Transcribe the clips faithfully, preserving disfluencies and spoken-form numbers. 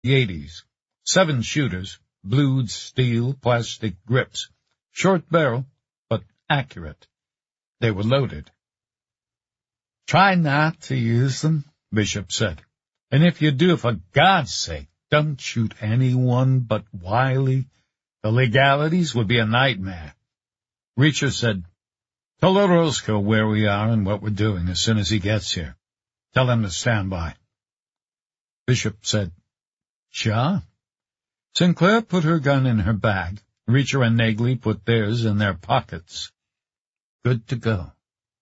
the eighties. Seven shooters, blued steel plastic grips, short barrel, but accurate. They were loaded. "Try not to use them," Bishop said. "And if you do, for God's sake, don't shoot anyone but Wiley. The legalities would be a nightmare." Reacher said, "Tell Orozco where we are and what we're doing as soon as he gets here. Tell him to stand by." Bishop said, "Sure." Sinclair put her gun in her bag. Reacher and Nagley put theirs in their pockets. Good to go.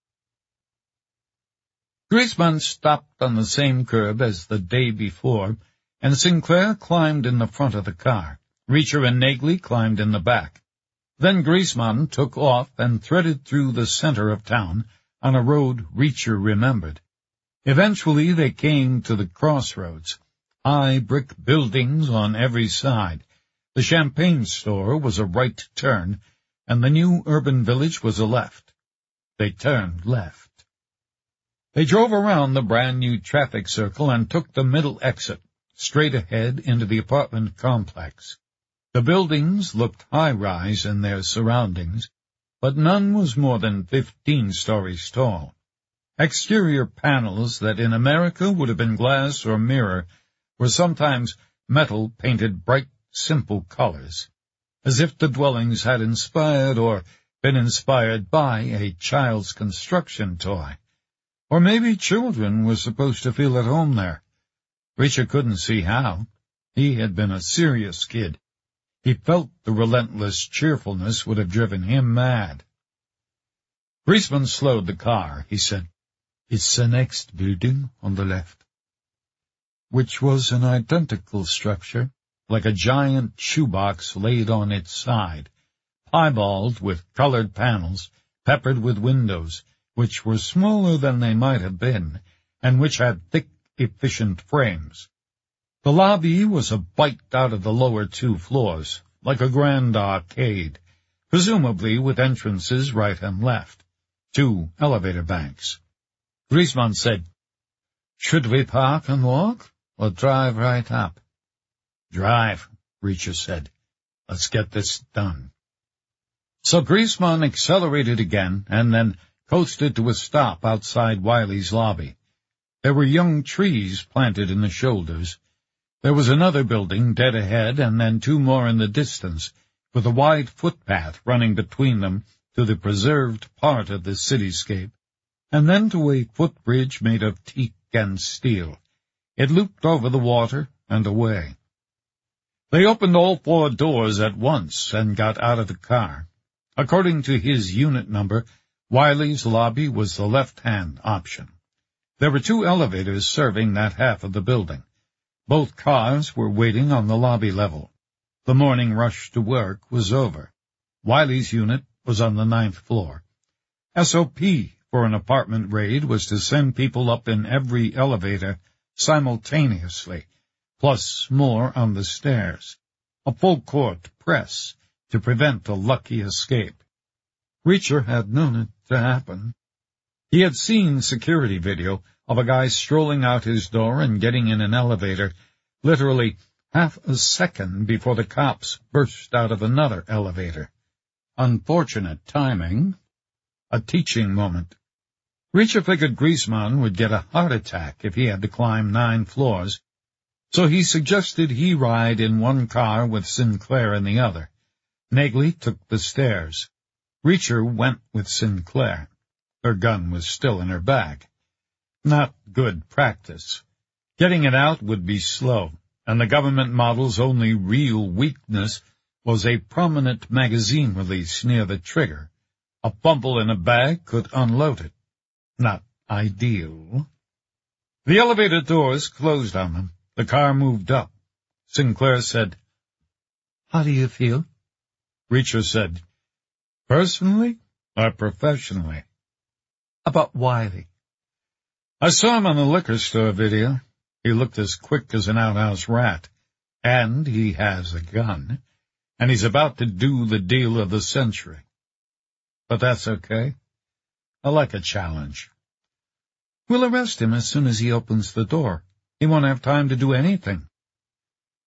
Griezmann stopped on the same curb as the day before, and Sinclair climbed in the front of the car. Reacher and Nagley climbed in the back. Then Griezmann took off and threaded through the center of town on a road Reacher remembered. Eventually they came to the crossroads. High brick buildings on every side. The champagne store was a right turn, and the new urban village was a left. They turned left. They drove around the brand-new traffic circle and took the middle exit, straight ahead into the apartment complex. The buildings looked high-rise in their surroundings, but none was more than fifteen stories tall. Exterior panels that in America would have been glass or mirror were sometimes metal painted bright, simple colors, as if the dwellings had inspired or been inspired by a child's construction toy. Or maybe children were supposed to feel at home there. Reacher couldn't see how. He had been a serious kid. He felt the relentless cheerfulness would have driven him mad. Griezmann slowed the car. He said, "It's the next building on the left," which was an identical structure, like a giant shoebox laid on its side, piebald with colored panels, peppered with windows, which were smaller than they might have been, and which had thick, efficient frames. The lobby was a bite out of the lower two floors, like a grand arcade, presumably with entrances right and left, two elevator banks. Griezmann said, "Should we park and walk, or drive right up?" "Drive," Reacher said. "Let's get this done." So Griezmann accelerated again, and then coasted to a stop outside Wiley's lobby. There were young trees planted in the shoulders. There was another building dead ahead, and then two more in the distance, with a wide footpath running between them to the preserved part of the cityscape, and then to a footbridge made of teak and steel. It looped over the water and away. They opened all four doors at once and got out of the car. According to his unit number, Wiley's lobby was the left-hand option. There were two elevators serving that half of the building. Both cars were waiting on the lobby level. The morning rush to work was over. Wiley's unit was on the ninth floor. S O P for an apartment raid was to send people up in every elevator simultaneously, plus more on the stairs. A full-court press to prevent a lucky escape. Reacher had known it to happen. He had seen security video of a guy strolling out his door and getting in an elevator literally half a second before the cops burst out of another elevator. Unfortunate timing. A teaching moment. Reacher figured Griezmann would get a heart attack if he had to climb nine floors, so he suggested he ride in one car with Sinclair in the other. Nagley took the stairs. Reacher went with Sinclair. Her gun was still in her bag. Not good practice. Getting it out would be slow, and the government model's only real weakness was a prominent magazine release near the trigger. A fumble in a bag could unload it. Not ideal. The elevator doors closed on them. The car moved up. Sinclair said, "How do you feel?" Reacher said, "Personally or professionally?" "About Wiley." "I saw him on the liquor store video. He looked as quick as an outhouse rat. And he has a gun. And he's about to do the deal of the century. But that's okay. I like a challenge." "We'll arrest him as soon as he opens the door. He won't have time to do anything."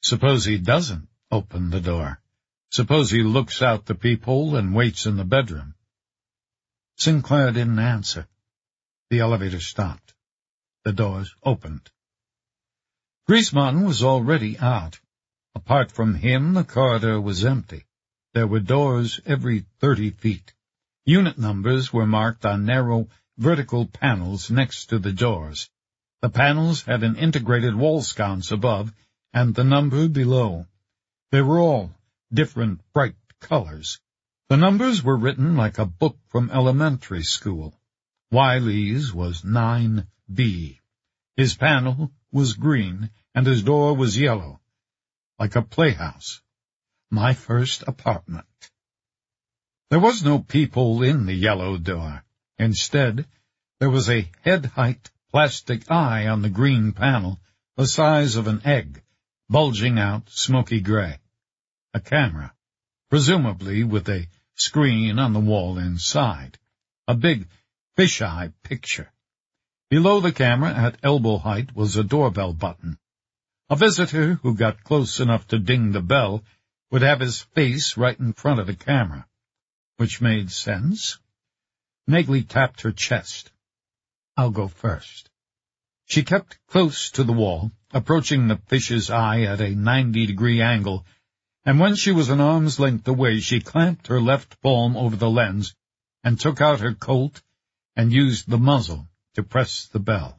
Suppose he doesn't open the door? Suppose he looks out the peephole and waits in the bedroom? Sinclair didn't answer. The elevator stopped. The doors opened. Griezmann was already out. Apart from him, the corridor was empty. There were doors every thirty feet. Unit numbers were marked on narrow, vertical panels next to the doors. The panels had an integrated wall sconce above and the number below. They were all different bright colors. The numbers were written like a book from elementary school. Wiley's was nine B. His panel was green, and his door was yellow, like a playhouse. My first apartment. There was no peephole in the yellow door. Instead, there was a head-height plastic eye on the green panel, the size of an egg, bulging out smoky gray. A camera, presumably with a screen on the wall inside. A big fisheye picture. Below the camera, at elbow height, was a doorbell button. A visitor who got close enough to ding the bell would have his face right in front of the camera, which made sense. Negley tapped her chest. I'll go first. She kept close to the wall, approaching the fish's eye at a ninety-degree angle, and when she was an arm's length away, she clamped her left palm over the lens and took out her Colt and used the muzzle to press the bell.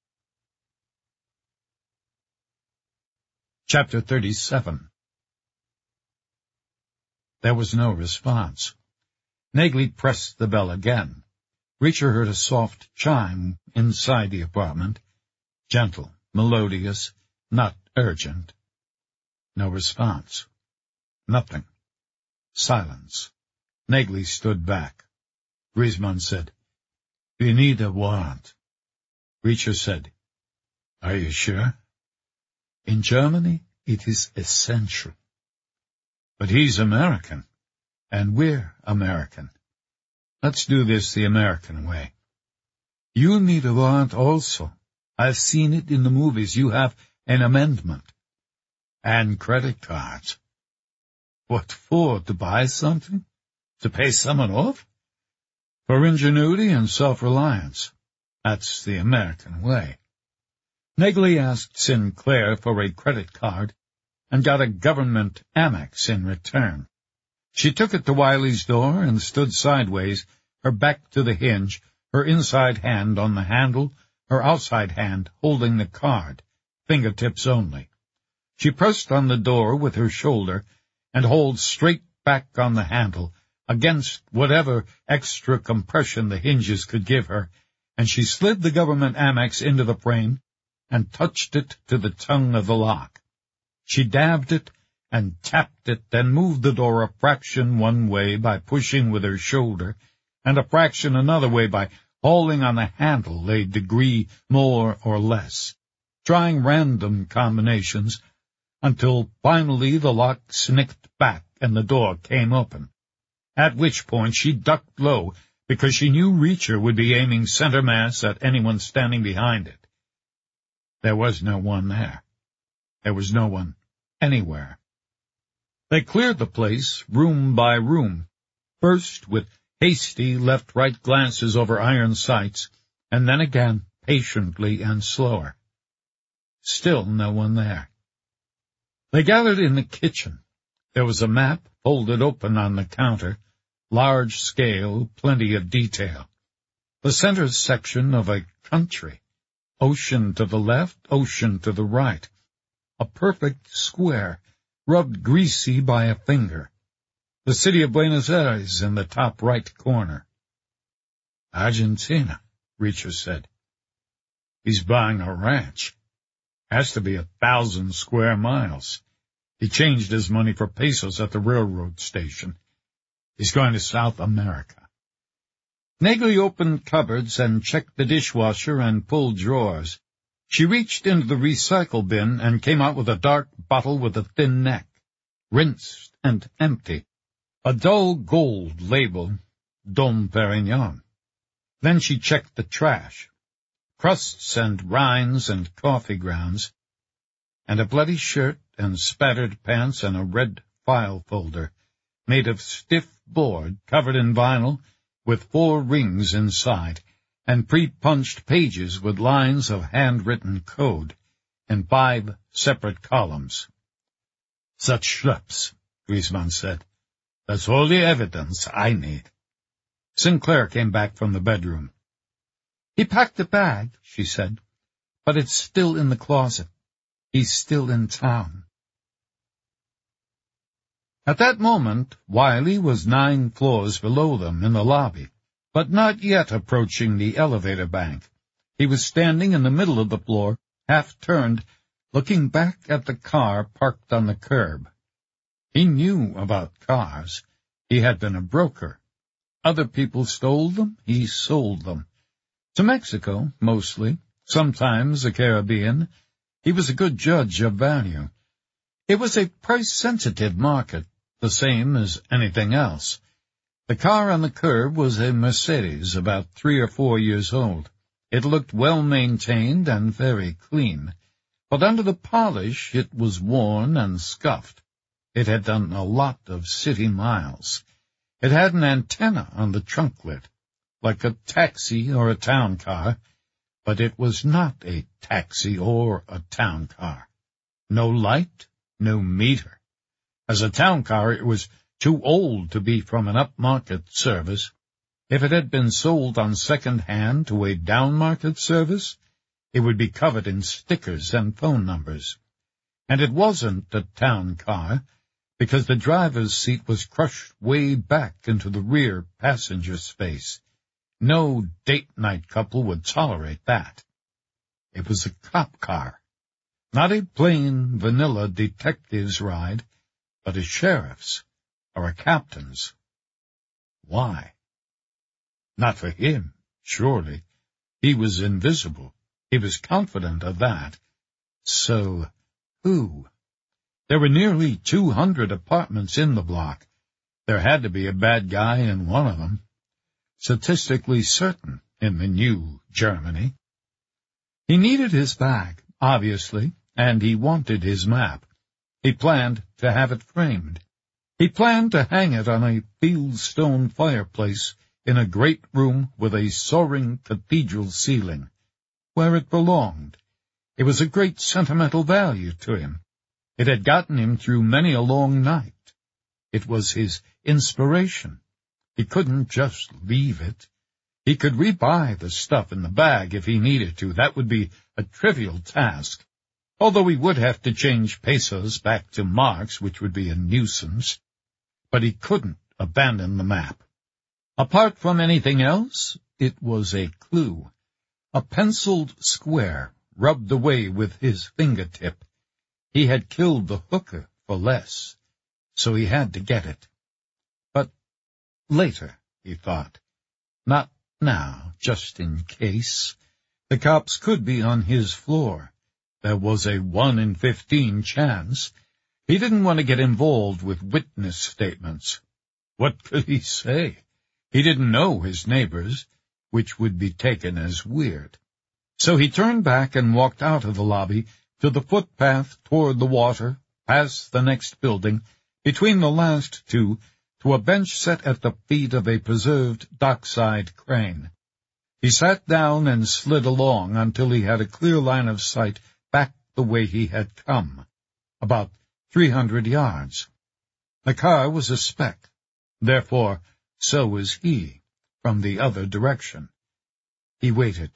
Chapter thirty-seven. There was no response. Negley pressed the bell again. Reacher heard a soft chime inside the apartment, gentle, melodious, not urgent. No response. Nothing. Silence. Negley stood back. Griezmann said, "We need a warrant." Reacher said, "Are you sure? In Germany, it is essential." "But he's American, and we're American. Let's do this the American way." "You need a warrant also. I've seen it in the movies. You have an amendment." "And credit cards." "What for? To buy something? To pay someone off?" "For ingenuity and self-reliance. That's the American way." Negley asked Sinclair for a credit card and got a government Amex in return. She took it to Wiley's door and stood sideways, her back to the hinge, her inside hand on the handle, her outside hand holding the card, fingertips only. She pressed on the door with her shoulder and hauled straight back on the handle, against whatever extra compression the hinges could give her, and she slid the government Amex into the frame and touched it to the tongue of the lock. She dabbed it and tapped it, then moved the door a fraction one way by pushing with her shoulder, and a fraction another way by hauling on the handle a degree more or less, trying random combinations, until finally the lock snicked back and the door came open, at which point she ducked low because she knew Reacher would be aiming center mass at anyone standing behind it. There was no one there. There was no one anywhere. They cleared the place room by room, first with hasty left-right glances over iron sights, and then again patiently and slower. Still no one there. They gathered in the kitchen. There was a map folded open on the counter, large scale, plenty of detail. The center section of a country. Ocean to the left, ocean to the right. A perfect square, rubbed greasy by a finger. The city of Buenos Aires in the top right corner. Argentina, Reacher said. He's buying a ranch. Has to be a thousand square miles. He changed his money for pesos at the railroad station. He's going to South America. Negley opened cupboards and checked the dishwasher and pulled drawers. She reached into the recycle bin and came out with a dark bottle with a thin neck, rinsed and empty. A dull gold label, Dom Perignon. Then she checked the trash. Crusts and rinds and coffee grounds. and a bloody shirt and spattered pants and a red file folder made of stiff board covered in vinyl with four rings inside and pre-punched pages with lines of handwritten code in five separate columns. "Such schleps," Griezmann said. "That's all the evidence I need." Sinclair came back from the bedroom. "He packed the bag," she said, "but it's still in the closet. He's still in town." At that moment, Wiley was nine floors below them in the lobby, but not yet approaching the elevator bank. He was standing in the middle of the floor, half-turned, looking back at the car parked on the curb. He knew about cars. He had been a broker. Other people stole them, he sold them. To Mexico, mostly, sometimes the Caribbean. He was a good judge of value. It was a price-sensitive market, the same as anything else. The car on the curb was a Mercedes, about three or four years old. It looked well-maintained and very clean, but under the polish it was worn and scuffed. It had done a lot of city miles. It had an antenna on the trunklet, like a taxi or a town car, but it was not a taxi or a town car. No light, no meter. As a town car, it was too old to be from an upmarket service. If it had been sold on second hand to a downmarket service, it would be covered in stickers and phone numbers. And it wasn't a town car, because the driver's seat was crushed way back into the rear passenger space. No date-night couple would tolerate that. It was a cop car, not a plain, vanilla detective's ride, but a sheriff's or a captain's. Why? Not for him, surely. He was invisible. He was confident of that. So, who? There were nearly two hundred apartments in the block. There had to be a bad guy in one of them. Statistically certain in the new Germany. He needed his bag, obviously, and he wanted his map. He planned to have it framed. He planned to hang it on a fieldstone fireplace in a great room with a soaring cathedral ceiling, where it belonged. It was a great sentimental value to him. It had gotten him through many a long night. It was his inspiration. He couldn't just leave it. He could rebuy the stuff in the bag if he needed to. That would be a trivial task, although he would have to change pesos back to marks, which would be a nuisance. But he couldn't abandon the map. Apart from anything else, it was a clue. A penciled square rubbed away with his fingertip. He had killed the hooker for less, so he had to get it. But later, he thought. Not now, just in case. The cops could be on his floor. There was a one in fifteen chance. He didn't want to get involved with witness statements. What could he say? He didn't know his neighbors, which would be taken as weird. So he turned back and walked out of the lobby to the footpath toward the water, past the next building, between the last two, to a bench set at the feet of a preserved dockside crane. He sat down and slid along until he had a clear line of sight back the way he had come, about three hundred yards. The car was a speck. Therefore, so was he, from the other direction. He waited.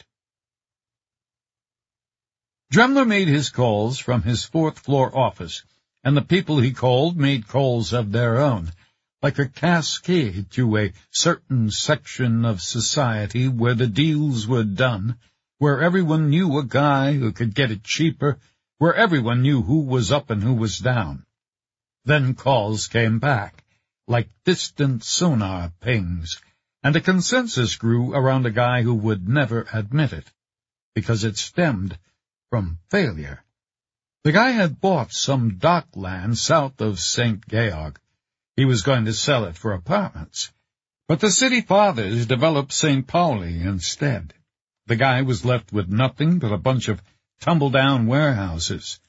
Dremler made his calls from his fourth-floor office, and the people he called made calls of their own, like a cascade to a certain section of society where the deals were done, where everyone knew a guy who could get it cheaper, where everyone knew who was up and who was down. Then calls came back, like distant sonar pings, and a consensus grew around a guy who would never admit it, because it stemmed from failure. The guy had bought some dock land south of Saint Georg. He was going to sell it for apartments. But the city fathers developed Saint Pauli instead. The guy was left with nothing but a bunch of tumble-down warehouses.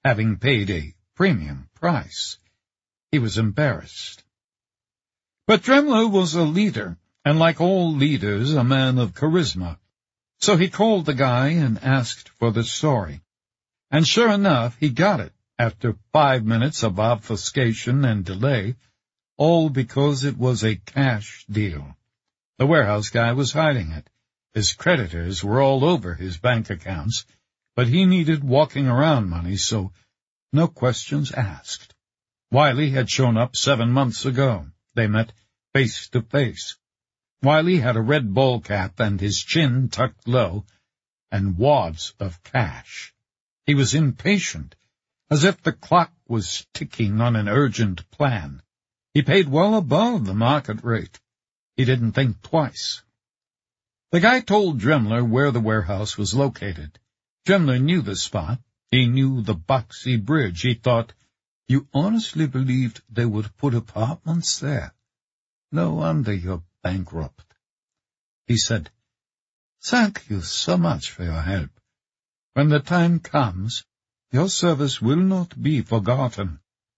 having paid a premium price. He was embarrassed. But Dremler was a leader, and like all leaders, a man of charisma. So he called the guy and asked for the story. And sure enough, he got it after five minutes of obfuscation and delay, all because it was a cash deal. The warehouse guy was hiding it. His creditors were all over his bank accounts, but he needed walking around money, so no questions asked. Wiley had shown up seven months ago. They met face to face. Wiley had a red ball cap and his chin tucked low, and wads of cash. He was impatient, as if the clock was ticking on an urgent plan. He paid well above the market rate. He didn't think twice. The guy told Dremler where the warehouse was located. Dremler knew the spot. He knew the boxy bridge. He thought, "You honestly believed they would put apartments there? No wonder you're bankrupt." He said, "Thank you so much for your help. When the time comes, your service will not be forgotten."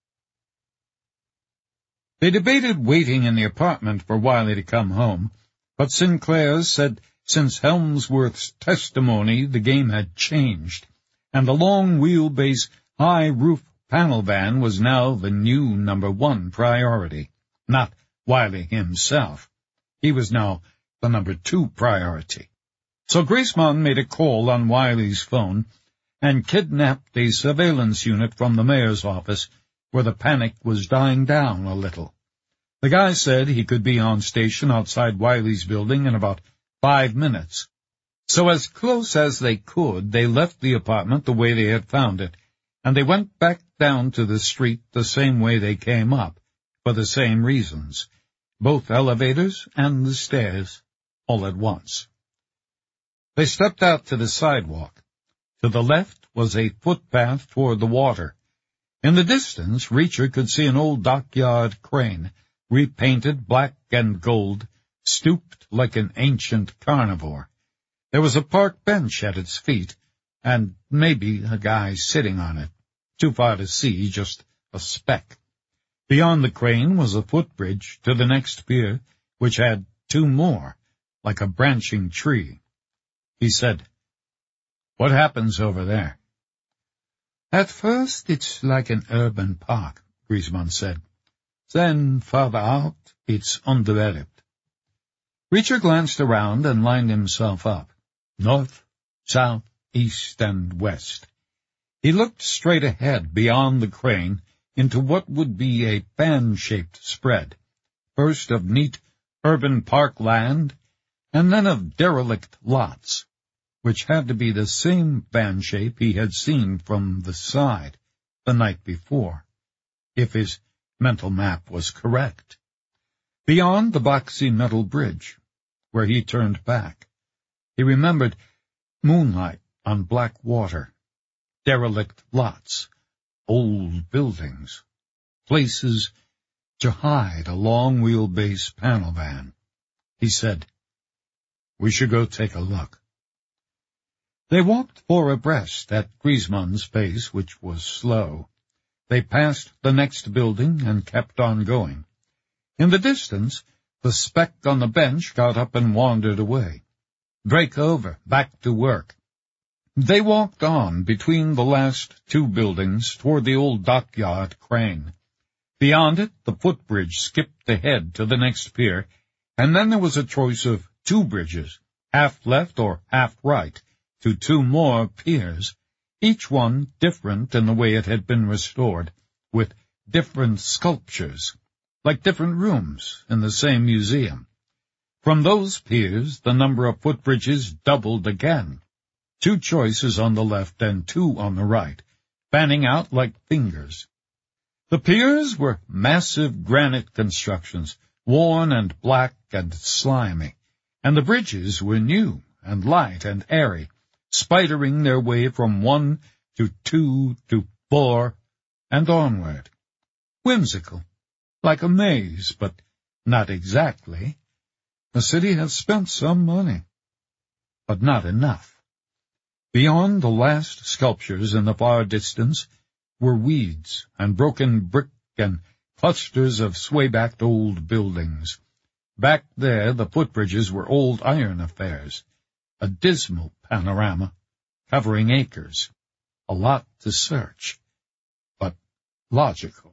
They debated waiting in the apartment for Wiley to come home, but Sinclair said since Helmsworth's testimony the game had changed, and the long wheelbase, high-roof panel van was now the new number one priority, not Wiley himself. He was now the number two priority. So Griezmann made a call on Wiley's phone and kidnapped a surveillance unit from the mayor's office, where the panic was dying down a little. The guy said he could be on station outside Wiley's building in about five minutes. So as close as they could, they left the apartment the way they had found it, and they went back down to the street the same way they came up, for the same reasons, both elevators and the stairs, all at once. They stepped out to the sidewalk. To the left was a footpath toward the water. In the distance, Reacher could see an old dockyard crane, repainted black and gold, stooped like an ancient carnivore. There was a park bench at its feet, and maybe a guy sitting on it. Too far to see, just a speck. Beyond the crane was a footbridge to the next pier, which had two more, like a branching tree. He said, "What happens over there?" "At first it's like an urban park," Griezmann said. "Then, farther out, it's undeveloped." Reacher glanced around and lined himself up. North, south, east, and west. He looked straight ahead beyond the crane into what would be a fan-shaped spread, first of neat urban park land, and then of derelict lots, which had to be the same fan shape he had seen from the side the night before, if his mental map was correct. Beyond the boxy metal bridge, where he turned back, he remembered moonlight on black water, derelict lots, old buildings, places to hide a long-wheelbase panel van. He said, "We should go take a look." They walked four abreast at Griezmann's pace, which was slow. They passed the next building and kept on going. In the distance, the speck on the bench got up and wandered away. Break over, back to work. They walked on between the last two buildings toward the old dockyard crane. Beyond it, the footbridge skipped ahead to the next pier, and then there was a choice of two bridges, half left or half right, to two more piers, each one different in the way it had been restored, with different sculptures, like different rooms in the same museum. From those piers, the number of footbridges doubled again. Two choices on the left and two on the right, fanning out like fingers. The piers were massive granite constructions, worn and black and slimy, and the bridges were new and light and airy, spidering their way from one to two to four and onward. Whimsical, like a maze, but not exactly. The city had spent some money, but not enough. Beyond the last sculptures in the far distance, were weeds and broken brick and clusters of sway-backed old buildings. Back there the footbridges were old iron affairs, a dismal panorama covering acres, a lot to search, but logical.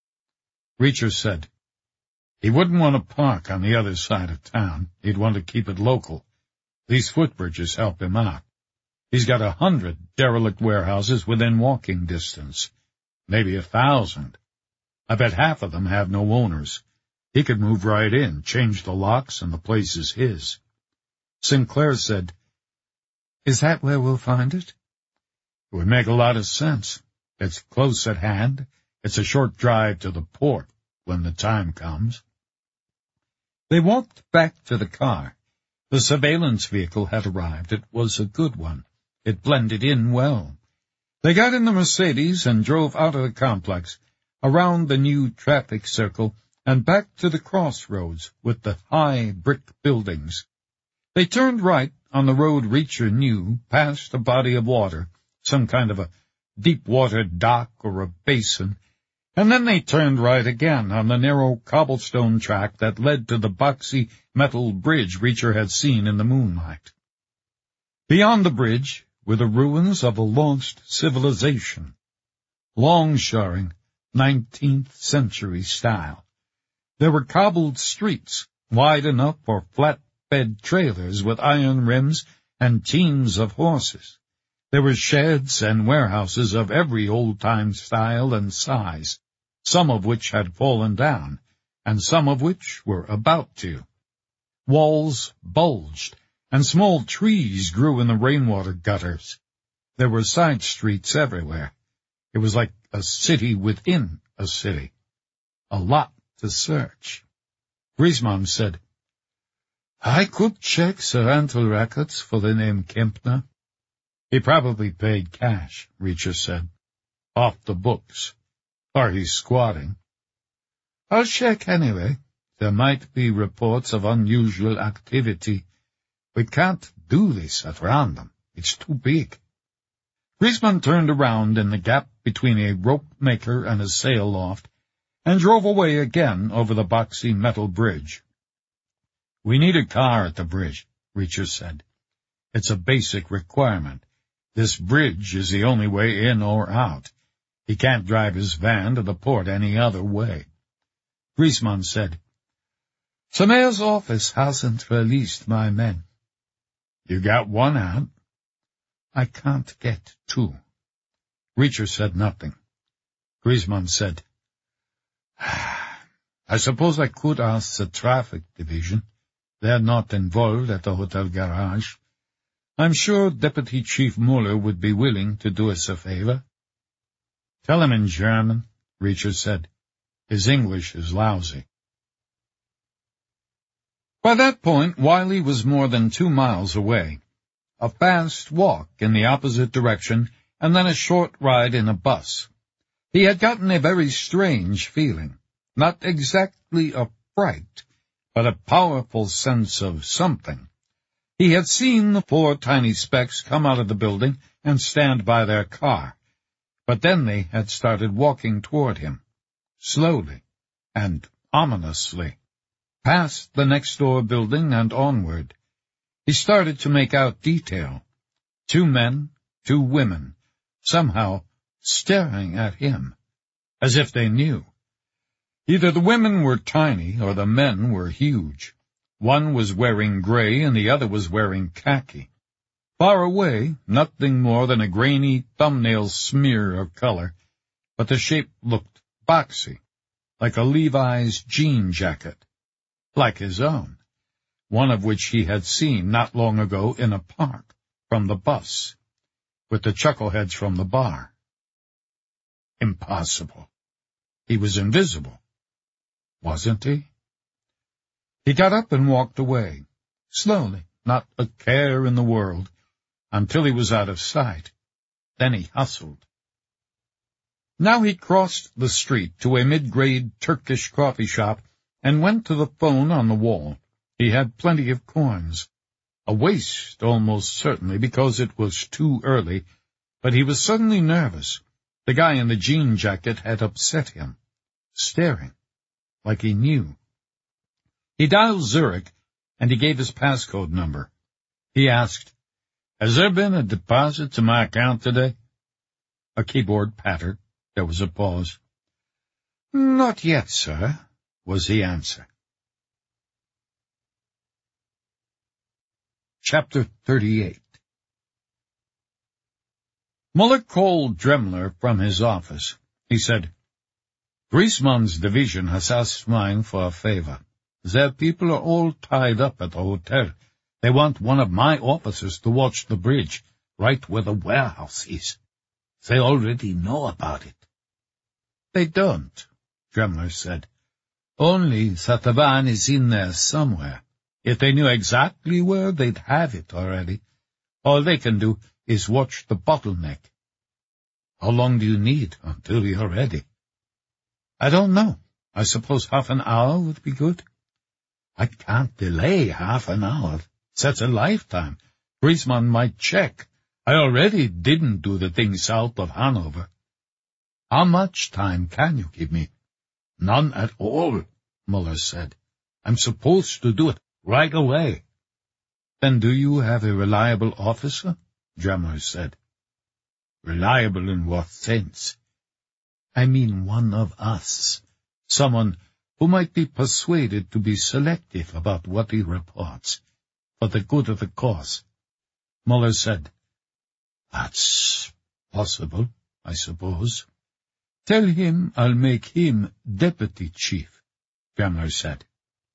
Reacher said he wouldn't want to park on the other side of town. He'd want to keep it local. These footbridges help him out. He's got a hundred derelict warehouses within walking distance, maybe a thousand. I bet half of them have no owners. He could move right in, change the locks, and the place is his. Sinclair said, "Is that where we'll find it?" It would make a lot of sense. It's close at hand. It's a short drive to the port when the time comes. They walked back to the car. The surveillance vehicle had arrived. It was a good one. It blended in well. They got in the Mercedes and drove out of the complex, around the new traffic circle, and back to the crossroads with the high brick buildings. They turned right on the road Reacher knew, past a body of water, some kind of a deep-water dock or a basin, and then they turned right again on the narrow cobblestone track that led to the boxy metal bridge Reacher had seen in the moonlight. Beyond the bridge were the ruins of a lost civilization, longshoring, nineteenth century style. There were cobbled streets, wide enough for flatbed trailers with iron rims and teams of horses. There were sheds and warehouses of every old-time style and size, some of which had fallen down, and some of which were about to. Walls bulged, and small trees grew in the rainwater gutters. There were side streets everywhere. It was like a city within a city. A lot to search. Griezmann said, "I could check the rental records for the name Kempner." "He probably paid cash," Reacher said. "Off the books. Or he's squatting." "I'll check anyway. There might be reports of unusual activity. We can't do this at random. It's too big." Griezmann turned around in the gap between a rope-maker and a sail loft, and drove away again over the boxy metal bridge. "We need a car at the bridge," Reacher said. "It's a basic requirement. This bridge is the only way in or out. He can't drive his van to the port any other way." Griezmann said, "The mayor's office hasn't released my men." "You got one out?" "I can't get two." Reacher said nothing. Griezmann said, "I suppose I could ask the traffic division. They're not involved at the hotel garage. I'm sure Deputy Chief Muller would be willing to do us a favor." "Tell him in German," Reacher said. "His English is lousy." By that point, Wiley was more than two miles away. A fast walk in the opposite direction, and then a short ride in a bus. He had gotten a very strange feeling, not exactly a fright, but a powerful sense of something. He had seen the four tiny specks come out of the building and stand by their car, but then they had started walking toward him, slowly and ominously, past the next-door building and onward. He started to make out detail. Two men, two women, somehow staring at him, as if they knew. Either the women were tiny or the men were huge. One was wearing gray and the other was wearing khaki. Far away, nothing more than a grainy thumbnail smear of color, but the shape looked boxy, like a Levi's jean jacket, like his own, one of which he had seen not long ago in a park from the bus, with the chuckleheads from the bar. Impossible. He was invisible. Wasn't he? He got up and walked away, slowly, not a care in the world, until he was out of sight. Then he hustled. Now he crossed the street to a mid-grade Turkish coffee shop and went to the phone on the wall. He had plenty of coins. A waste, almost certainly, because it was too early, but he was suddenly nervous. The guy in the jean jacket had upset him, staring, like he knew. He dialed Zurich, and he gave his passcode number. He asked, "Has there been a deposit to my account today?" A keyboard pattered. There was a pause. "Not yet, sir," was the answer. Chapter thirty-eight. Muller called Dremmler from his office. He said, "Griezmann's division has asked mine for a favor. Their people are all tied up at the hotel. They want one of my officers to watch the bridge, right where the warehouse is. They already know about it." "They don't," Dremmler said. "Only that the van is in there somewhere. If they knew exactly where, they'd have it already. All they can do is watch the bottleneck." "How long do you need until you're ready?" "I don't know. I suppose half an hour would be good." "I can't delay half an hour. That's a lifetime. Griezmann might check. I already didn't do the thing south of Hanover." "How much time can you give me?" "None at all," Muller said. "I'm supposed to do it right away." "Then do you have a reliable officer?" Dremmler said. "Reliable in what sense?" "I mean one of us. Someone who might be persuaded to be selective about what he reports, for the good of the cause." Muller said, "That's possible, I suppose." "Tell him I'll make him deputy chief," Dremmler said.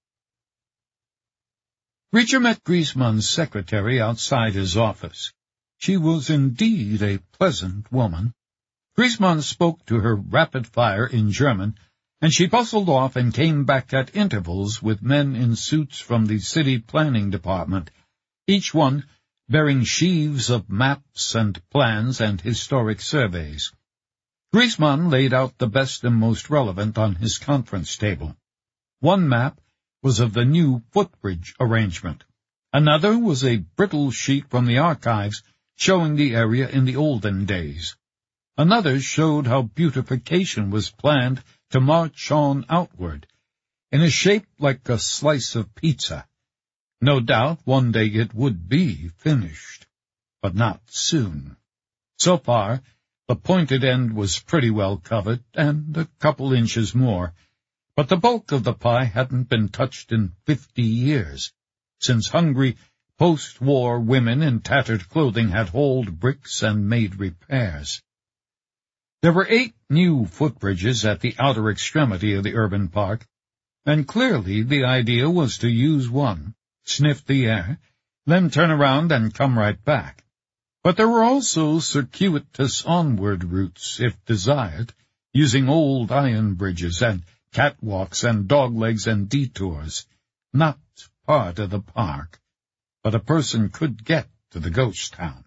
Reacher met Griezmann's secretary outside his office. She was indeed a pleasant woman. Griezmann spoke to her rapid-fire in German, and she bustled off and came back at intervals with men in suits from the city planning department, each one bearing sheaves of maps and plans and historic surveys. Griezmann laid out the best and most relevant on his conference table. One map was of the new footbridge arrangement. Another was a brittle sheet from the archives showing the area in the olden days. Another showed how beautification was planned to march on outward, in a shape like a slice of pizza. No doubt one day it would be finished, but not soon. So far, the pointed end was pretty well covered, and a couple inches more, but the bulk of the pie hadn't been touched in fifty years, since hungry post-war women in tattered clothing had hauled bricks and made repairs. There were eight new footbridges at the outer extremity of the urban park, and clearly the idea was to use one, sniff the air, then turn around and come right back. But there were also circuitous onward routes, if desired, using old iron bridges and catwalks and doglegs and detours, not part of the park, but a person could get to the ghost town.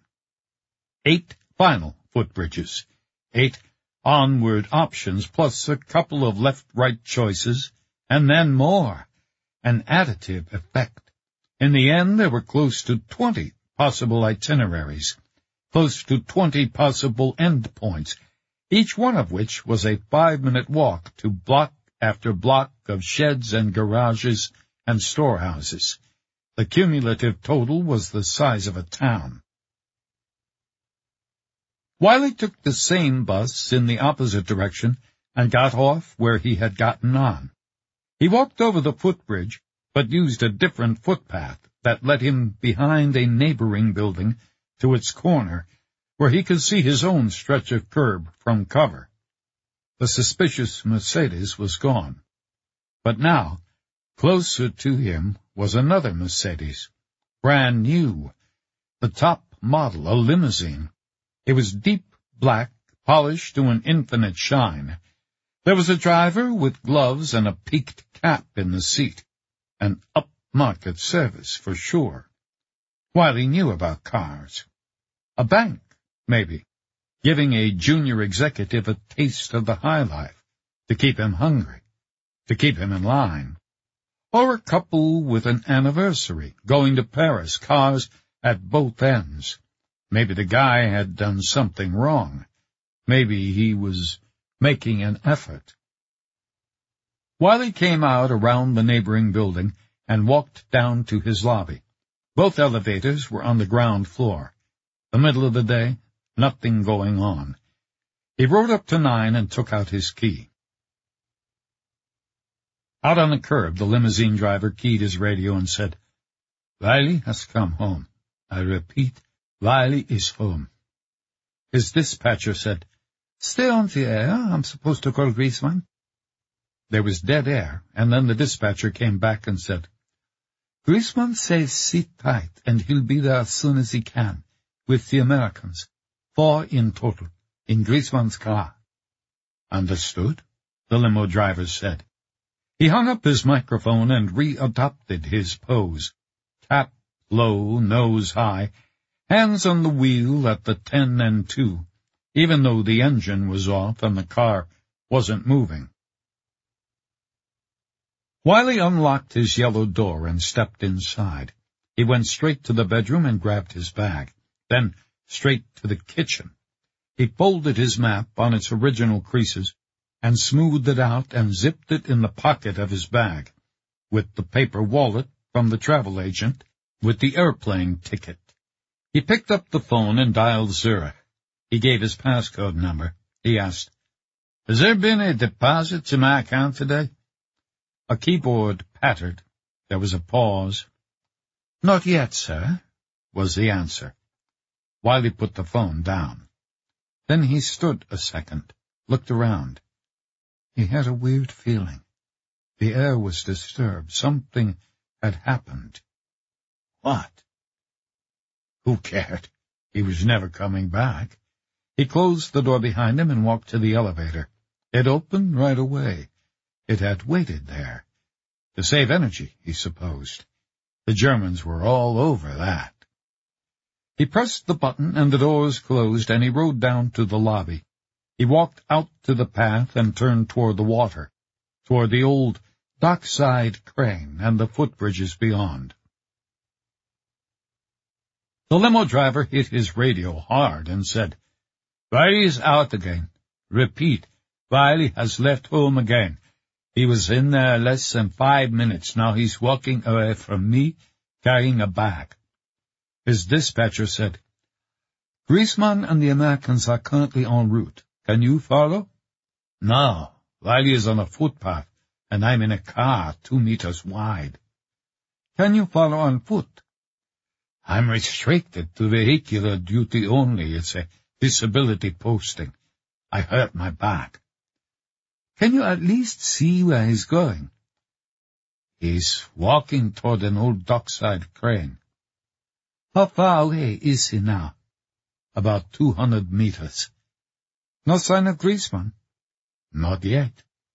Eight final footbridges, eight onward options, plus a couple of left-right choices, and then more, an additive effect. In the end, there were close to twenty possible itineraries, close to twenty possible endpoints, each one of which was a five-minute walk to block after block of sheds and garages and storehouses. The cumulative total was the size of a town. Wiley took the same bus in the opposite direction and got off where he had gotten on. He walked over the footbridge, but used a different footpath that led him behind a neighboring building to its corner, where he could see his own stretch of curb from cover. The suspicious Mercedes was gone. But now, closer to him was another Mercedes, brand new, the top model, a limousine. It was deep black, polished to an infinite shine. There was a driver with gloves and a peaked cap in the seat, an upmarket service for sure. Wiley knew about cars. A bank, maybe, giving a junior executive a taste of the high life, to keep him hungry, to keep him in line. Or a couple with an anniversary, going to Paris, cars at both ends. Maybe the guy had done something wrong. Maybe he was making an effort. Wiley came out around the neighboring building and walked down to his lobby. Both elevators were on the ground floor. The middle of the day, nothing going on. He rode up to nine and took out his key. Out on the curb, the limousine driver keyed his radio and said, "Wiley has come home. I repeat, Wiley is home." His dispatcher said, "Stay on the air. I'm supposed to call Griezmann." There was dead air, and then the dispatcher came back and said, "Griezmann says sit tight, and he'll be there as soon as he can, with the Americans. Four in total, in Griezmann's car." "Understood," the limo driver said. He hung up his microphone and readopted his pose. Cap low, nose high, hands on the wheel at the ten and two, even though the engine was off and the car wasn't moving. Wiley unlocked his yellow door and stepped inside. He went straight to the bedroom and grabbed his bag, then straight to the kitchen. He folded his map on its original creases and smoothed it out and zipped it in the pocket of his bag, with the paper wallet from the travel agent, with the airplane ticket. He picked up the phone and dialed Zurich. He gave his passcode number. He asked, "Has there been a deposit to my account today?" A keyboard pattered. There was a pause. "Not yet, sir," was the answer. Wiley put the phone down. Then he stood a second, looked around. He had a weird feeling. The air was disturbed. Something had happened. What? Who cared? He was never coming back. He closed the door behind him and walked to the elevator. It opened right away. It had waited there. To save energy, he supposed. The Germans were all over that. He pressed the button and the doors closed, and he rode down to the lobby. He walked out to the path and turned toward the water, toward the old dockside crane and the footbridges beyond. The limo driver hit his radio hard and said, "Wiley's out again. Repeat, Wiley has left home again. He was in there less than five minutes. Now he's walking away from me, carrying a bag." His dispatcher said, "Griezmann and the Americans are currently en route. Can you follow?" "No, Wiley is on a footpath, and I'm in a car two meters wide." "Can you follow on foot?" "I'm restricted to vehicular duty only. It's a disability posting. I hurt my back." "Can you at least see where he's going?" "He's walking toward an old dockside crane." "How far away is he now?" "About two hundred meters." "No sign of Griezmann?" "Not yet."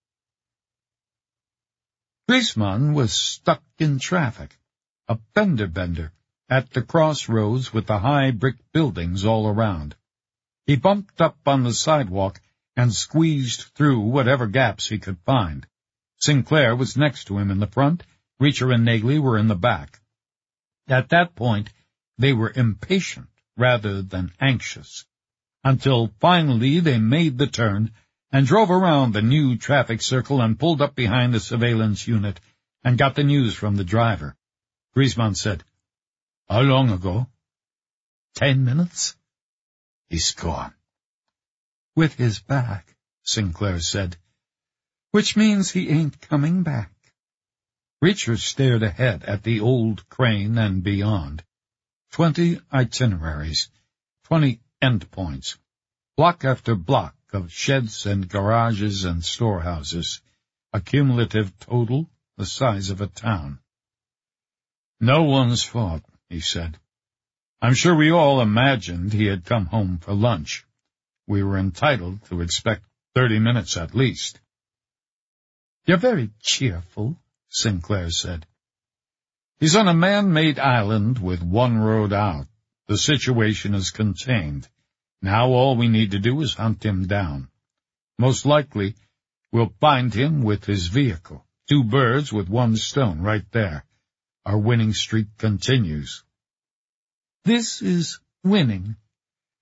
Griezmann was stuck in traffic, a fender-bender, at the crossroads with the high brick buildings all around. He bumped up on the sidewalk and squeezed through whatever gaps he could find. Sinclair was next to him in the front. Reacher and Nagley were in the back. At that point, they were impatient rather than anxious, until finally they made the turn and drove around the new traffic circle and pulled up behind the surveillance unit and got the news from the driver. Griezmann said, "How long ago?" Ten minutes." "He's gone." "With his bag," Sinclair said. "Which means he ain't coming back." Reacher stared ahead at the old crane and beyond. Twenty itineraries, twenty endpoints, block after block of sheds and garages and storehouses, a cumulative total the size of a town. "No one's fault," he said. "I'm sure we all imagined he had come home for lunch. We were entitled to expect thirty minutes at least." "You're very cheerful," Sinclair said. "He's on a man-made island with one road out. The situation is contained. Now all we need to do is hunt him down. Most likely, we'll find him with his vehicle. Two birds with one stone right there. Our winning streak continues." "This is winning."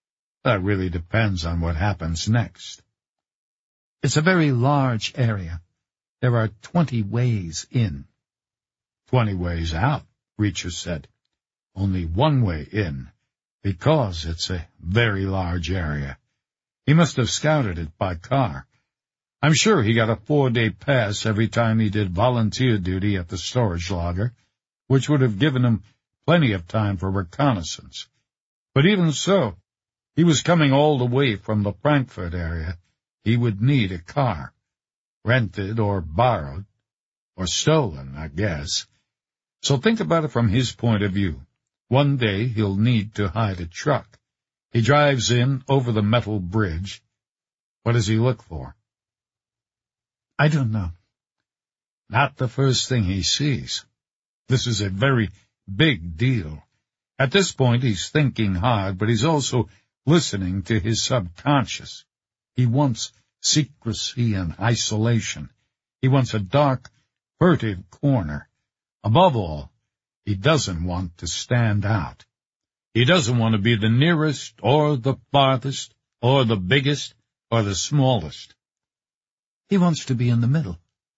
That really depends on what happens next. It's a very large area. There are twenty ways in. Twenty ways out, Reacher said. Only one way in, because it's a very large area. He must have scouted it by car. I'm sure he got a four-day pass every time he did volunteer duty at the storage logger, which would have given him plenty of time for reconnaissance. But even so, he was coming all the way from the Frankfurt area. He would need a car, rented or borrowed, or stolen, I guess. So think about it from his point of view. One day he'll need to hide a truck. He drives in over the metal bridge. What does he look for? I don't know. Not the first thing he sees. This is a very big deal. At this point he's thinking hard, but he's also listening to his subconscious. He wants secrecy and isolation. He wants a dark, furtive corner. Above all, he doesn't want to stand out. He doesn't want to be the nearest or the farthest or the biggest or the smallest. He wants to be in the middle.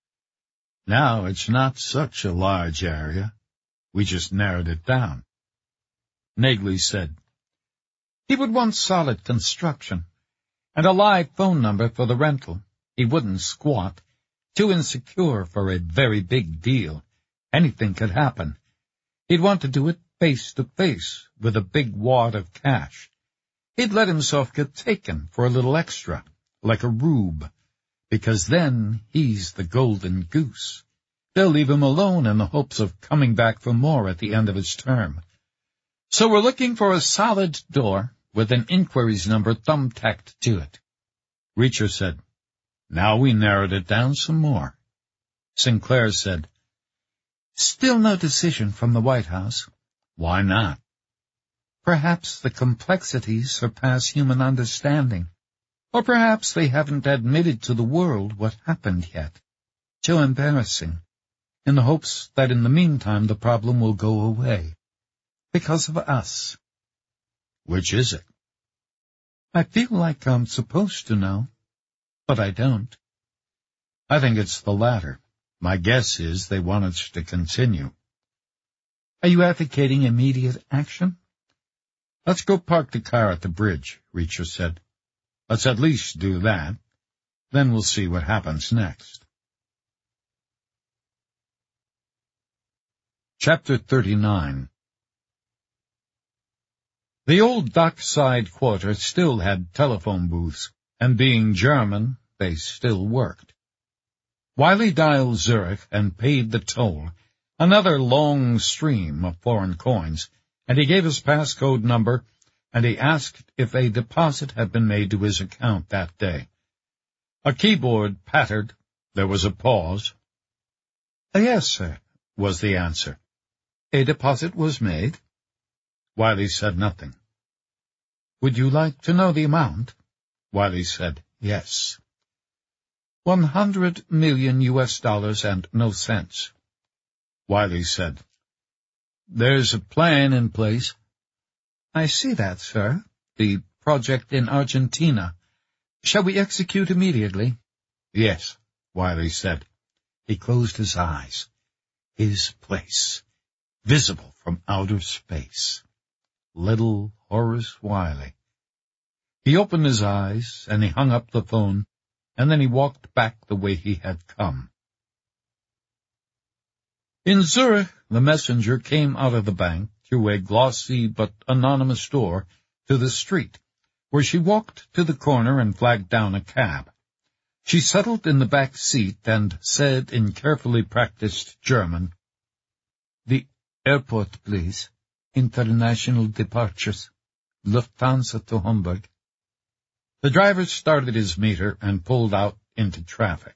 Now it's not such a large area. We just narrowed it down. Nagley said, he would want solid construction and a live phone number for the rental. He wouldn't squat. Too insecure for a very big deal. Anything could happen. He'd want to do it face to face with a big wad of cash. He'd let himself get taken for a little extra, like a rube, because then he's the golden goose. They'll leave him alone in the hopes of coming back for more at the end of his term. So we're looking for a solid door with an inquiries number thumbtacked to it. Reacher said, now we narrowed it down some more. Sinclair said, still no decision from the White House. Why not? Perhaps the complexities surpass human understanding. Or perhaps they haven't admitted to the world what happened yet. Too embarrassing. In the hopes that in the meantime the problem will go away. Because of us. Which is it? I feel like I'm supposed to know, but I don't. I think it's the latter. My guess is they want us to continue. Are you advocating immediate action? Let's go park the car at the bridge, Reacher said. Let's at least do that. Then we'll see what happens next. Chapter thirty-nine. The old dockside quarter still had telephone booths, and being German, they still worked. Wiley dialed Zurich and paid the toll, another long stream of foreign coins, and he gave his passcode number, and he asked if a deposit had been made to his account that day. A keyboard pattered. There was a pause. Yes, sir, was the answer. A deposit was made. Wiley said nothing. Would you like to know the amount? Wiley said yes. One hundred million U S dollars and no cents. Wiley said, there's a plan in place. I see that, sir. The project in Argentina. Shall we execute immediately? Yes, Wiley said. He closed his eyes. His place, visible from outer space. Little Horace Wiley. He opened his eyes, and he hung up the phone, and then he walked back the way he had come. In Zurich, the messenger came out of the bank through a glossy but anonymous door to the street, where she walked to the corner and flagged down a cab. She settled in the back seat and said in carefully practiced German, The airport, please. International departures. Lufthansa to Hamburg. The driver started his meter and pulled out into traffic.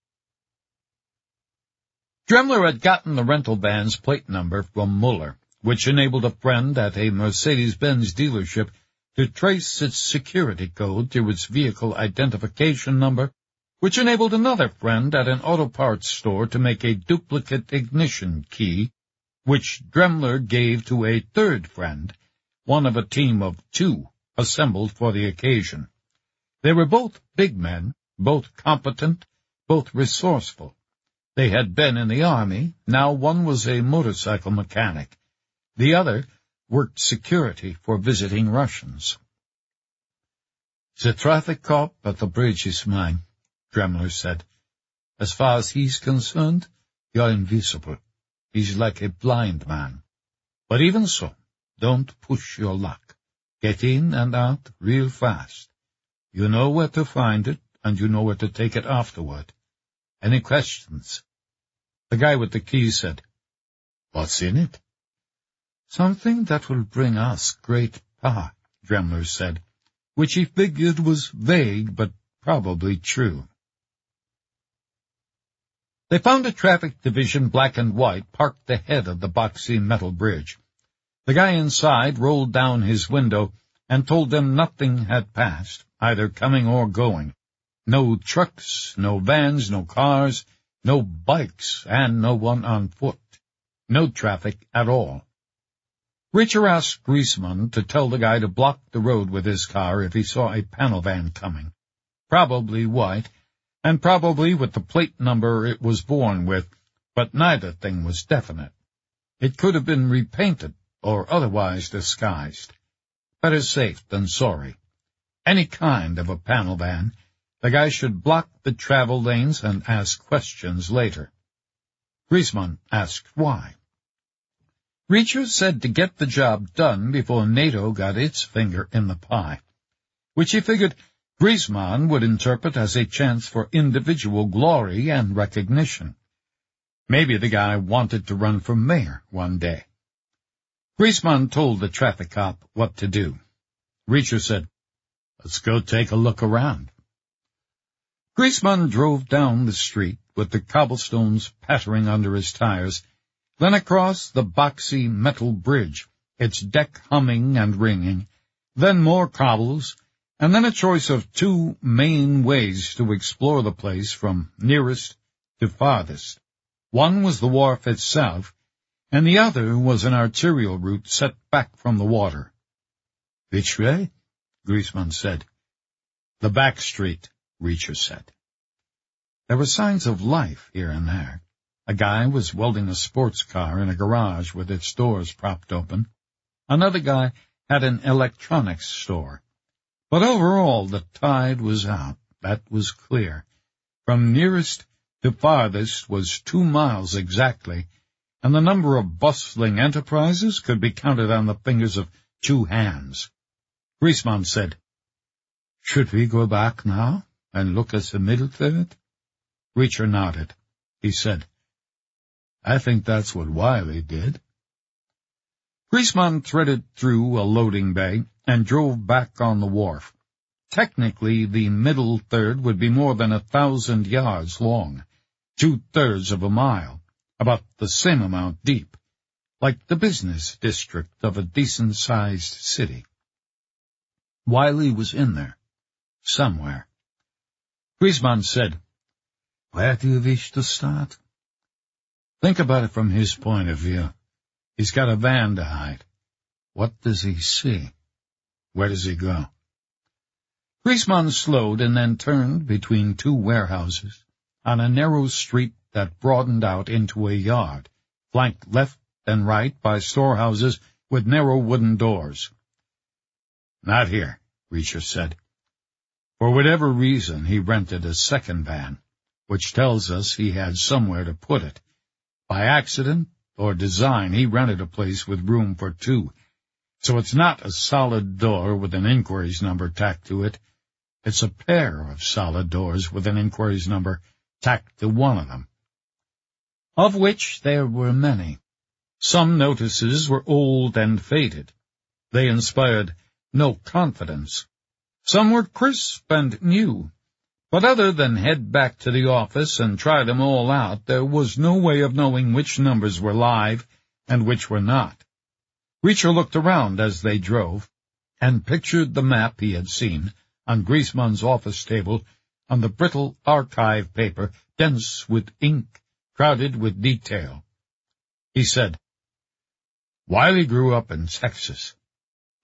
Dremler had gotten the rental van's plate number from Muller, which enabled a friend at a Mercedes-Benz dealership to trace its security code to its vehicle identification number, which enabled another friend at an auto parts store to make a duplicate ignition key, which Dremler gave to a third friend, one of a team of two assembled for the occasion. They were both big men, both competent, both resourceful. They had been in the army. Now one was a motorcycle mechanic. The other worked security for visiting Russians. "The traffic cop at the bridge is mine," Dremler said. "As far as he's concerned, you're invisible. He's like a blind man. But even so, don't push your luck. Get in and out real fast. You know where to find it, and you know where to take it afterward. Any questions?" The guy with the key said, "What's in it?" "Something that will bring us great power," Dremler said, which he figured was vague but probably true. They found a traffic division black and white parked ahead of the boxy metal bridge. The guy inside rolled down his window and told them nothing had passed, either coming or going. No trucks, no vans, no cars, no bikes, and no one on foot. No traffic at all. Reacher asked Griezmann to tell the guy to block the road with his car if he saw a panel van coming. Probably white, and probably with the plate number it was born with, but neither thing was definite. It could have been repainted or otherwise disguised. Better safe than sorry. Any kind of a panel van, the guy should block the travel lanes and ask questions later. Griezmann asked why. Reacher said to get the job done before NATO got its finger in the pie, which he figured Griezmann would interpret as a chance for individual glory and recognition. Maybe the guy wanted to run for mayor one day. Griezmann told the traffic cop what to do. Reacher said, "Let's go take a look around." Griezmann drove down the street with the cobblestones pattering under his tires, then across the boxy metal bridge, its deck humming and ringing, then more cobbles, and then a choice of two main ways to explore the place from nearest to farthest. One was the wharf itself, and the other was an arterial route set back from the water. "Which way?" Griezmann said. "The back street," Reacher said. There were signs of life here and there. A guy was welding a sports car in a garage with its doors propped open. Another guy had an electronics store. But overall, the tide was out. That was clear. From nearest to farthest was two miles exactly, and the number of bustling enterprises could be counted on the fingers of two hands. Griezmann said, "Should we go back now and look at the middle third?" Reacher nodded. He said, "I think that's what Wiley did." Griezmann threaded through a loading bay and drove back on the wharf. Technically, the middle third would be more than a thousand yards long, two-thirds of a mile, about the same amount deep, like the business district of a decent-sized city. Wiley was in there, somewhere. Griezmann said, "Where do you wish to start?" "Think about it from his point of view. He's got a van to hide. What does he see? Where does he go?" Griezmann slowed and then turned between two warehouses on a narrow street that broadened out into a yard, flanked left and right by storehouses with narrow wooden doors. "Not here," Reacher said. For whatever reason, he rented a second van, which tells us he had somewhere to put it. By accident or design, he rented a place with room for two. So it's not a solid door with an inquiries number tacked to it. It's a pair of solid doors with an inquiries number tacked to one of them, of which there were many. Some notices were old and faded. They inspired no confidence. Some were crisp and new. But other than head back to the office and try them all out, there was no way of knowing which numbers were live and which were not. Reacher looked around as they drove and pictured the map he had seen on Griezmann's office table on the brittle archive paper, dense with ink, crowded with detail. He said, "Wiley grew up in Texas.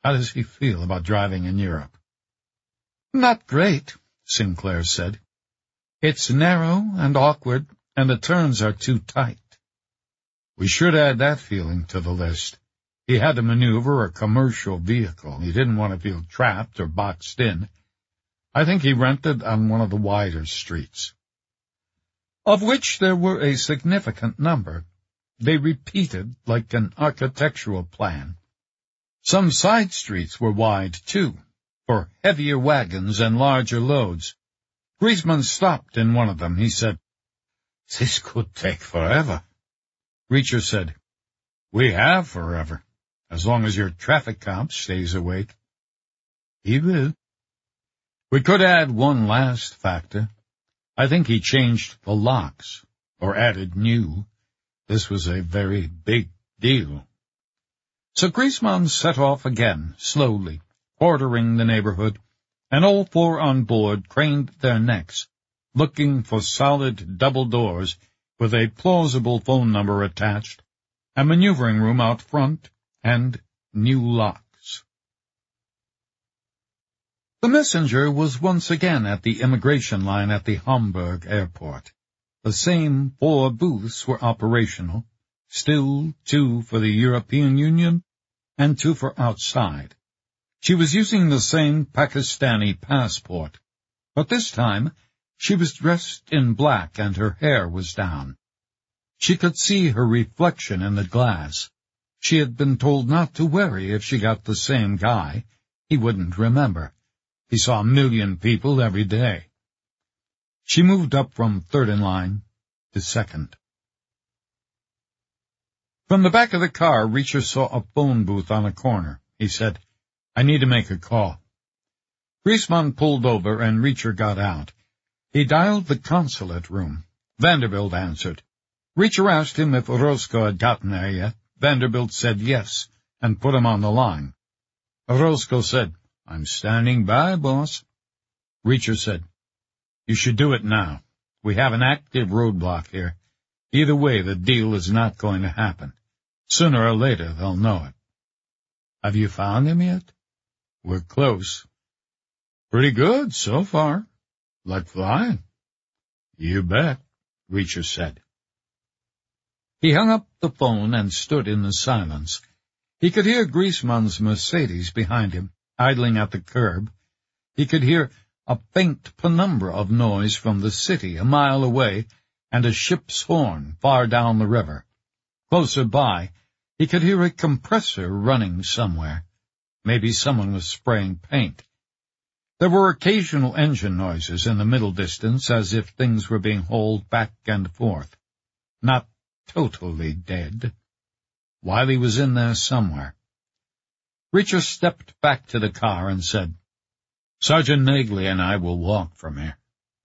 How does he feel about driving in Europe? Not great, Sinclair said. It's narrow and awkward, and the turns are too tight. We should add that feeling to the list. He had to maneuver a commercial vehicle. He didn't want to feel trapped or boxed in. I think he rented on one of the wider streets, of which there were a significant number. They repeated like an architectural plan. Some side streets were wide, too, for heavier wagons and larger loads. Griezmann stopped in one of them. He said, "This could take forever." Reacher said, "We have forever, as long as your traffic cop stays awake." He will. We could add one last factor. I think he changed the locks, or added new. This was a very big deal. So Griezmann set off again, slowly, quartering the neighborhood, and all four on board craned their necks, looking for solid double doors with a plausible phone number attached, a maneuvering room out front, and new locks. The messenger was once again at the immigration line at the Hamburg airport. The same four booths were operational, still two for the European Union and two for outside. She was using the same Pakistani passport, but this time she was dressed in black and her hair was down. She could see her reflection in the glass. She had been told not to worry if she got the same guy. He wouldn't remember. He saw a million people every day. She moved up from third in line to second. From the back of the car, Reacher saw a phone booth on a corner. He said, "I need to make a call." Griezmann pulled over and Reacher got out. He dialed the consulate room. Vanderbilt answered. Reacher asked him if Orozco had gotten there yet. Vanderbilt said yes, and put him on the line. Orozco said, "I'm standing by, boss." Reacher said, "You should do it now. We have an active roadblock here. Either way, the deal is not going to happen. Sooner or later, they'll know it." "Have you found him yet?" "We're close." "Pretty good so far." "Like flying?" "You bet," Reacher said. He hung up the phone and stood in the silence. He could hear Griezmann's Mercedes behind him, idling at the curb. He could hear a faint penumbra of noise from the city a mile away and a ship's horn far down the river. Closer by, he could hear a compressor running somewhere. Maybe someone was spraying paint. There were occasional engine noises in the middle distance, as if things were being hauled back and forth. Not totally dead. Wiley was in there somewhere. Reacher stepped back to the car and said, "Sergeant Nagley and I will walk from here."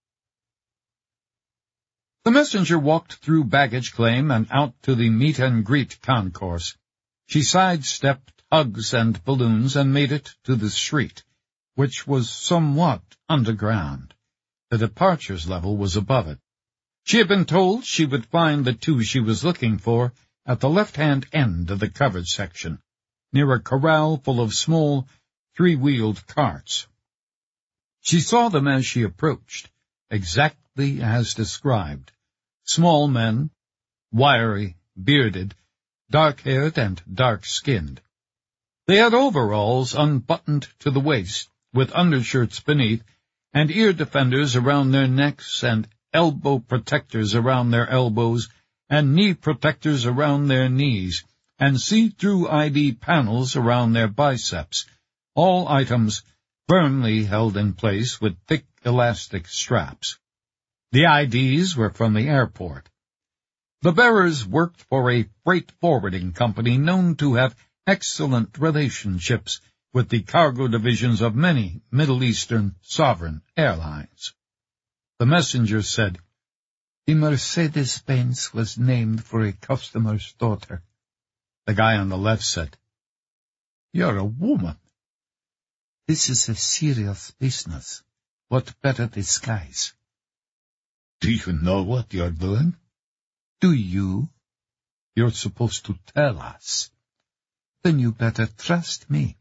The messenger walked through baggage claim and out to the meet-and-greet concourse. She sidestepped hugs and balloons and made it to the street, which was somewhat underground. The departures level was above it. She had been told she would find the two she was looking for at the left-hand end of the covered section, near a corral full of small, three-wheeled carts. She saw them as she approached, exactly as described. Small men, wiry, bearded, dark-haired and dark-skinned. They had overalls unbuttoned to the waist, with undershirts beneath, and ear defenders around their necks, and elbow protectors around their elbows, and knee protectors around their knees, and see-through I D panels around their biceps, all items firmly held in place with thick elastic straps. The I Ds were from the airport. The bearers worked for a freight forwarding company known to have excellent relationships with the cargo divisions of many Middle Eastern sovereign airlines. The messenger said, "The Mercedes-Benz was named for a customer's daughter." The guy on the left said, "You're a woman." "This is a serious business. What better disguise?" "Do you know what you're doing?" "Do you?" "You're supposed to tell us." "Then you better trust me.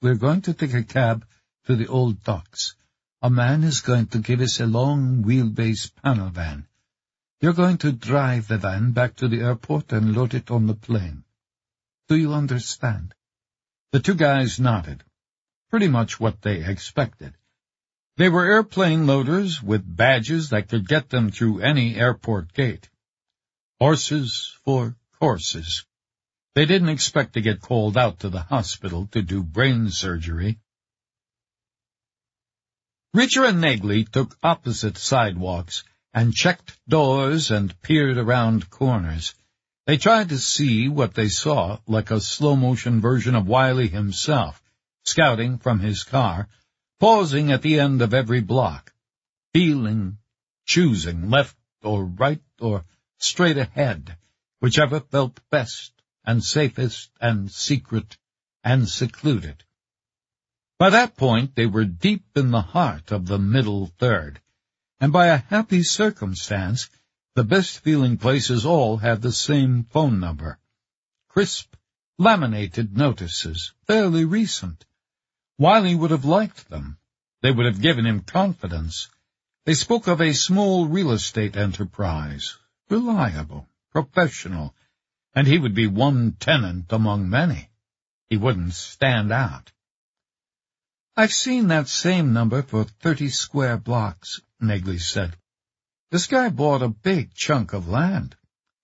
we're going to take a cab to the old docks. A man is going to give us a long wheelbase panel van. You're going to drive the van back to the airport and load it on the plane. Do you understand?" The two guys nodded. Pretty much what they expected. They were airplane loaders with badges that could get them through any airport gate. Horses for courses. They didn't expect to get called out to the hospital to do brain surgery. Reacher and Negley took opposite sidewalks and checked doors and peered around corners. They tried to see what they saw, like a slow-motion version of Wiley himself, scouting from his car, pausing at the end of every block, feeling, choosing left or right or straight ahead, whichever felt best and safest and secret and secluded. By that point, they were deep in the heart of the middle third, and by a happy circumstance, the best-feeling places all had the same phone number. Crisp, laminated notices, fairly recent. Wiley would have liked them. They would have given him confidence. They spoke of a small real estate enterprise, reliable, professional, and he would be one tenant among many. He wouldn't stand out. "I've seen that same number for thirty square blocks," Negley said. "This guy bought a big chunk of land."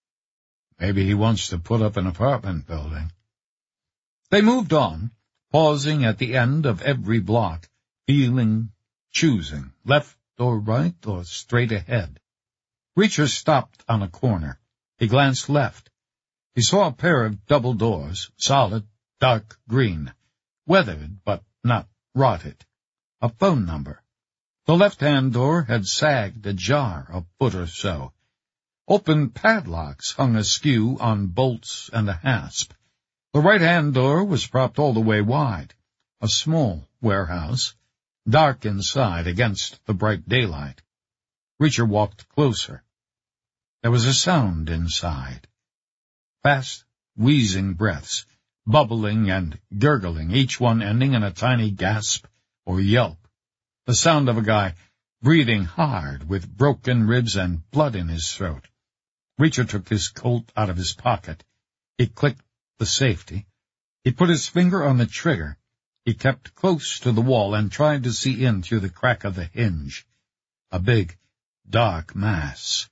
"Maybe he wants to put up an apartment building." They moved on, pausing at the end of every block, feeling, choosing, left or right or straight ahead. Reacher stopped on a corner. He glanced left. He saw a pair of double doors, solid, dark green, weathered but not rotted. A phone number. The left-hand door had sagged ajar a foot or so. Open padlocks hung askew on bolts and a hasp. The right-hand door was propped all the way wide. A small warehouse, dark inside against the bright daylight. Reacher walked closer. There was a sound inside. Fast, wheezing breaths, bubbling and gurgling, each one ending in a tiny gasp or yelp. The sound of a guy breathing hard with broken ribs and blood in his throat. Reacher took his Colt out of his pocket. He clicked the safety. He put his finger on the trigger. He kept close to the wall and tried to see in through the crack of the hinge. A big, dark mass.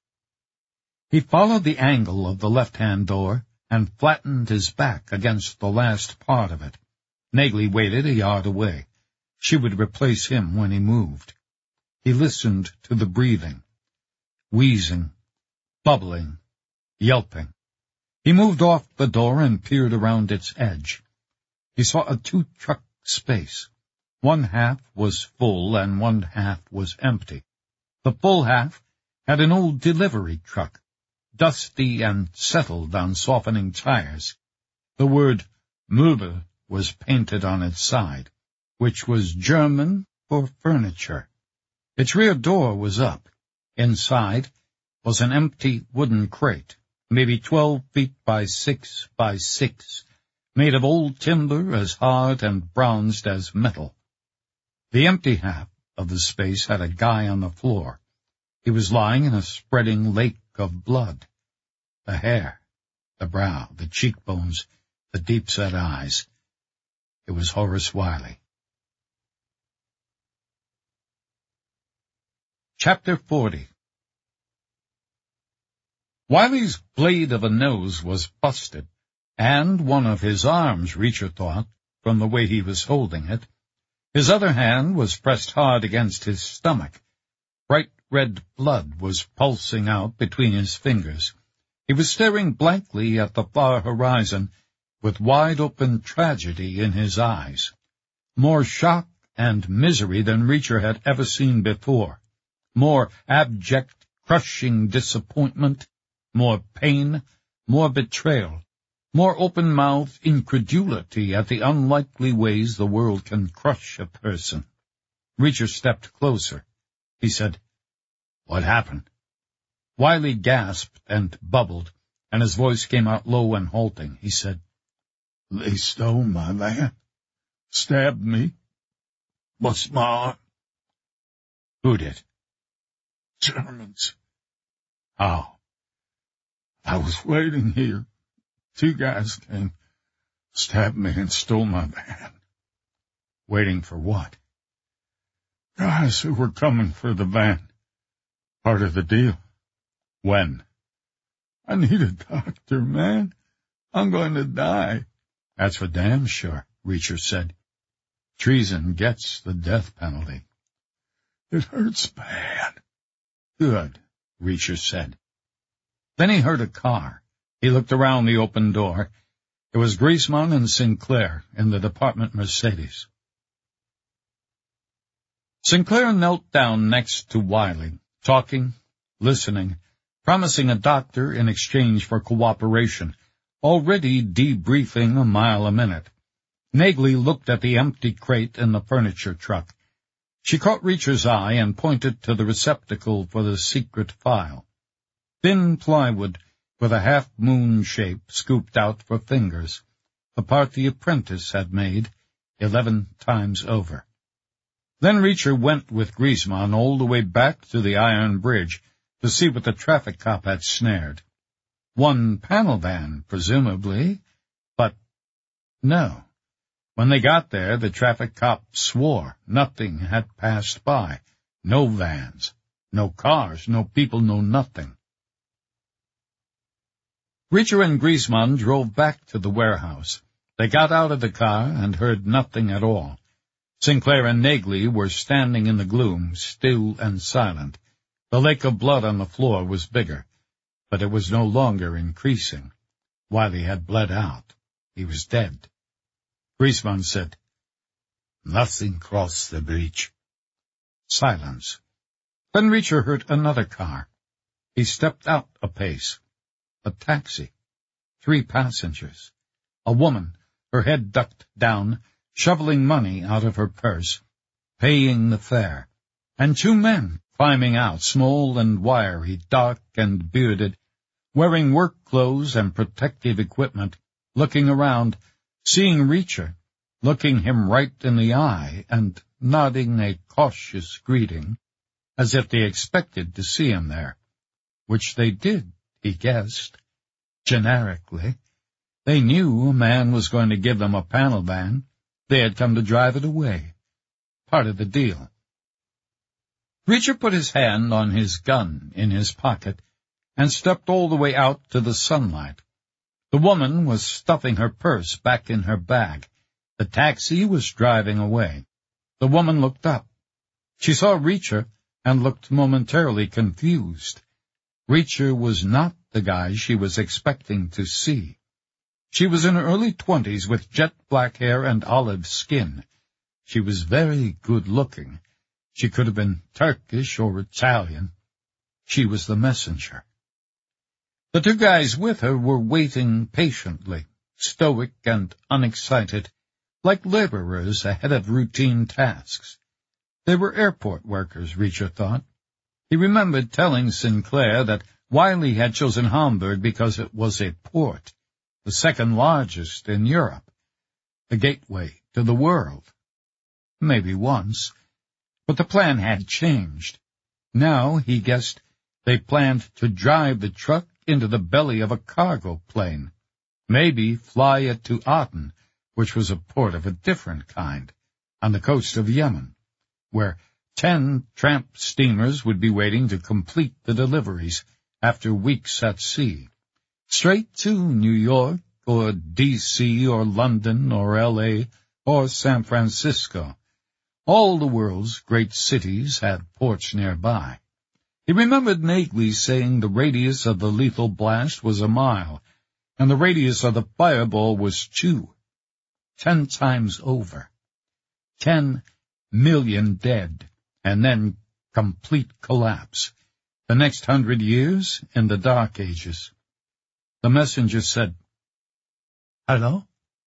He followed the angle of the left-hand door and flattened his back against the last part of it. Negley waited a yard away. She would replace him when he moved. He listened to the breathing, wheezing, bubbling, yelping. He moved off the door and peered around its edge. He saw a two-truck space. One half was full and one half was empty. The full half had an old delivery truck, dusty and settled on softening tires. The word Möbel was painted on its side, which was German for furniture. Its rear door was up. Inside was an empty wooden crate, maybe twelve feet by six by six, made of old timber as hard and bronzed as metal. The empty half of the space had a guy on the floor. He was lying in a spreading lake of blood. The hair, the brow, the cheekbones, the deep-set eyes. It was Horace Wiley. Chapter forty. Wiley's blade of a nose was busted, and one of his arms, Reacher thought, from the way he was holding it. His other hand was pressed hard against his stomach. Bright red blood was pulsing out between his fingers. He was staring blankly at the far horizon, with wide-open tragedy in his eyes. More shock and misery than Reacher had ever seen before. More abject, crushing disappointment, more pain, more betrayal, more open-mouthed incredulity at the unlikely ways the world can crush a person. Reacher stepped closer. He said, "What happened?" Wiley gasped and bubbled, and his voice came out low and halting. He said, "They stole my van. stabbed me. What's my... Who did? Germans. How? I was waiting here. Two guys came, stabbed me, and stole my van. Waiting for what? Guys who were coming for the van. Part of the deal. When? I need a doctor, man. I'm going to die. That's for damn sure, Reacher said. Treason gets the death penalty. It hurts bad. Good, Reacher said. Then he heard a car. He looked around the open door. It was Griezmann and Sinclair in the department Mercedes. Sinclair knelt down next to Wiley, talking, listening, promising a doctor in exchange for cooperation, already debriefing a mile a minute. Nagley looked at the empty crate in the furniture truck. She caught Reacher's eye and pointed to the receptacle for the secret file. Thin plywood with a half-moon shape scooped out for fingers, the part the apprentice had made eleven times over. Then Reacher went with Griezmann all the way back to the iron bridge to see what the traffic cop had snared. One panel van, presumably, but no. When they got there, the traffic cop swore nothing had passed by. No vans, no cars, no people, no nothing. Reacher and Griezmann drove back to the warehouse. They got out of the car and heard nothing at all. Sinclair and Nagley were standing in the gloom, still and silent. The lake of blood on the floor was bigger, but it was no longer increasing. Wiley had bled out. He was dead. Griezmann said, "Nothing crossed the bridge." Silence. Then Reacher heard another car. He stepped out a pace. A taxi. Three passengers. A woman, her head ducked down, shoveling money out of her purse, paying the fare. And two men climbing out, small and wiry, dark and bearded, wearing work clothes and protective equipment, looking around, seeing Reacher, looking him right in the eye and nodding a cautious greeting, as if they expected to see him there, which they did, he guessed, generically. They knew a man was going to give them a panel van. They had come to drive it away. Part of the deal. Reacher put his hand on his gun in his pocket and stepped all the way out to the sunlight. The woman was stuffing her purse back in her bag. The taxi was driving away. The woman looked up. She saw Reacher and looked momentarily confused. Reacher was not the guy she was expecting to see. She was in her early twenties with jet black hair and olive skin. She was very good-looking. She could have been Turkish or Italian. She was the messenger. The two guys with her were waiting patiently, stoic and unexcited, like laborers ahead of routine tasks. They were airport workers, Reacher thought. He remembered telling Sinclair that Wiley had chosen Hamburg because it was a port, the second largest in Europe, the gateway to the world. Maybe once, but the plan had changed. Now, he guessed, they planned to drive the truck into the belly of a cargo plane, maybe fly it to Aden, which was a port of a different kind, on the coast of Yemen, where ten tramp steamers would be waiting to complete the deliveries after weeks at sea, straight to New York or D C or London or L A or San Francisco. All the world's great cities had ports nearby. He remembered Nagley saying the radius of the lethal blast was a mile, and the radius of the fireball was two. Ten times over. Ten million dead, and then complete collapse. The next hundred years in the Dark Ages. The messenger said, "Hello?"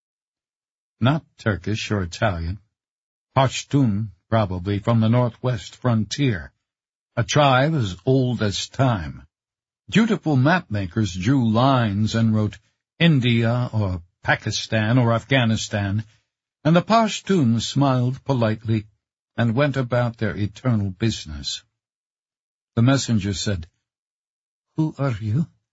Not Turkish or Italian. Pashtun, probably, from the northwest frontier. A tribe as old as time. Dutiful mapmakers drew lines and wrote India or Pakistan or Afghanistan, And the Pashtuns smiled politely and went about their eternal business. The messenger said, "Who are you?"